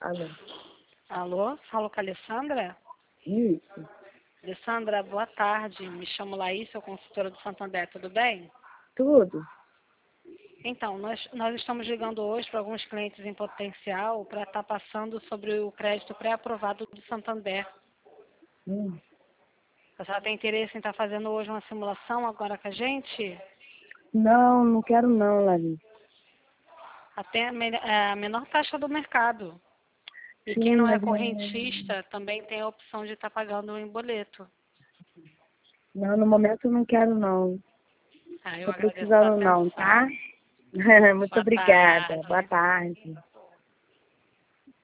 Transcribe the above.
Alô? Alô, falo com a Alessandra? Isso. Alessandra, boa tarde. Me chamo Laís, sou consultora do Santander, tudo bem? Tudo? Então, nós estamos ligando hoje para alguns clientes em potencial para estar passando sobre o crédito pré-aprovado do Santander. Hum. A senhora tem interesse em estar fazendo hoje uma simulação agora com a gente? Não, não quero não, Laís. Até a menor taxa do mercado. E Sim, quem não é mas correntista também tem a opção de estar pagando em boleto. não, no momento eu não quero não. Ah, eu Tô agradeço a sua precisando não, atenção. tá? Muito Boa obrigada. Boa tarde. tarde.